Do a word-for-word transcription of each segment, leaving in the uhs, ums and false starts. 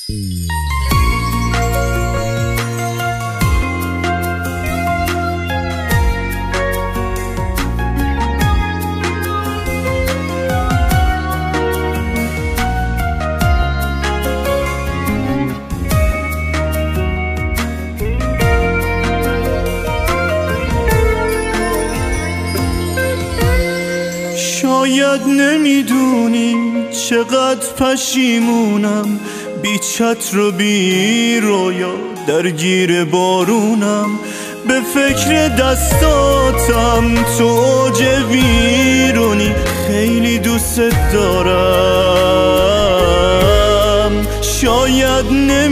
شاید نمیدونی چقدر پشیمونم، بی چتر و بی رویا درگیر بارونم. به فکر دستاتم تو اوج ویرونی، خیلی دوست دارم. شاید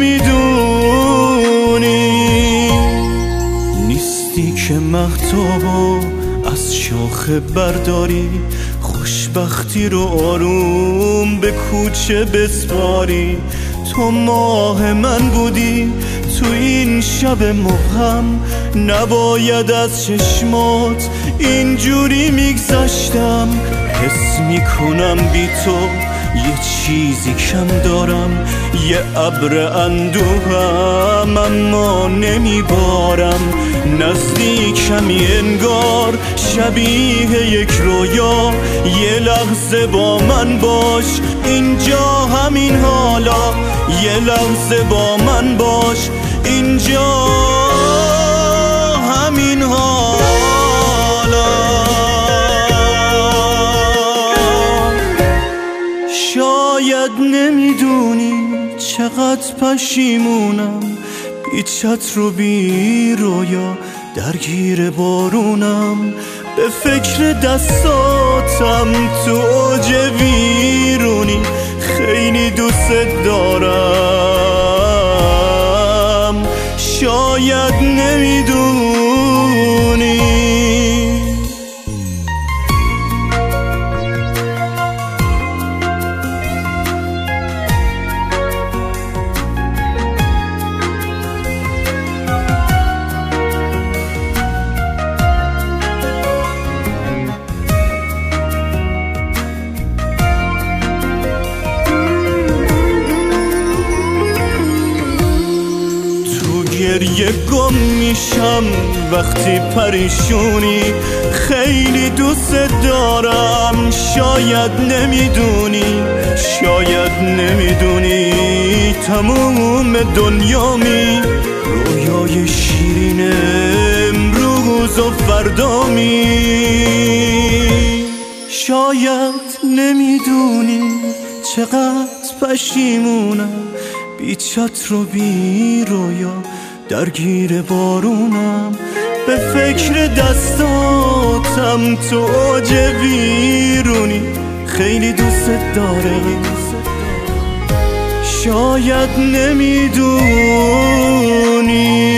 نمیدونی نیستی که مهتابو از شاخه برداری، خوشبختی رو آروم به کوچه بسپاری. تو ماه من بودی تو این شب مبهم، نباید از چشمات اینجوری میگذشتم. حس میکنم بی تو یه چیزی کم دارم، یه ابر اندوهم اما نمیبارم. نزدیکمی انگار شبیه یک رویا، یه لحظه با من باش اینجا همین حالا، یه لحظه با من باش اینجا همین حالا. شاید نمیدونی چقدر پشیمونم، بی چتر و بی رویا درگیر بارونم. به فکر دستاتم تو اوج ویرونی، خیلی دوست دارم. شاید نمیدونی گریه گم میشم وقتی پریشونی، خیلی دوست دارم. شاید نمیدونی شاید نمیدونی تموم دنیامی، رویای شیرین امروز و فردامی. شاید نمیدونی چقدر پشیمونم، بی چتر و بی رویا درگیر بارونم. به فکر دستاتم تو اوج ویرونی، خیلی دوست دارم. شاید نمیدونی